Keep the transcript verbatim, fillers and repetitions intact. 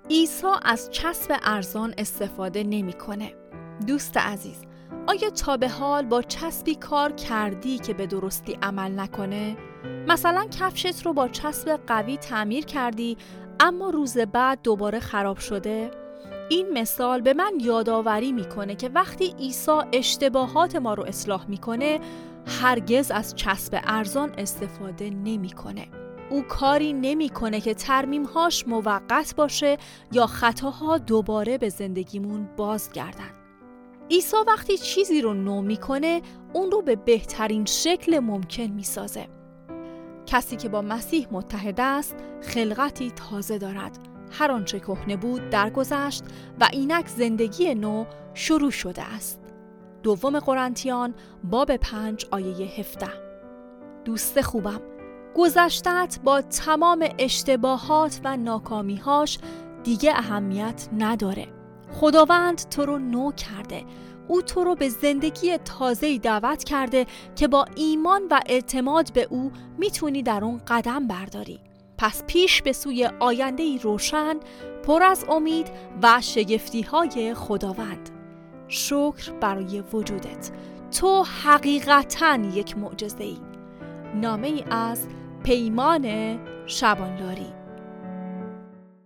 عیسی از چسب ارزان استفاده نمی‌کنه. دوست عزیز، آیا تا به حال با چسبی کار کردی که به درستی عمل نکنه؟ مثلا کفشت رو با چسب قوی تعمیر کردی اما روز بعد دوباره خراب شده؟ این مثال به من یادآوری میکنه که وقتی عیسی اشتباهات ما رو اصلاح میکنه، هرگز از چسب ارزان استفاده نمیکنه. او کاری نمیکنه که ترمیم‌هاش موقت باشه یا خطاها دوباره به زندگیمون بازگردن. عیسی وقتی چیزی رو نو میکنه، اون رو به بهترین شکل ممکن میسازه. کسی که با مسیح متحد است، خلقتی تازه دارد. هر آنچه کهنه بود درگذشت و اینک زندگی نو شروع شده است. دوم قرنتیان باب پنج آیه هفده. دوست خوبم، گذشته‌ات با تمام اشتباهات و ناکامی‌هاش دیگه اهمیت نداره. خداوند تو رو نو کرده. او تو رو به زندگی تازه‌ای دعوت کرده که با ایمان و اعتماد به او میتونی در اون قدم برداری. پس پیش به سوی آینده‌ای روشن، پر از امید و شگفتی‌های خداوند. شکر برای وجودت. تو حقیقتاً یک معجزه‌ای. نامه‌ای از پیمان شبانلاری.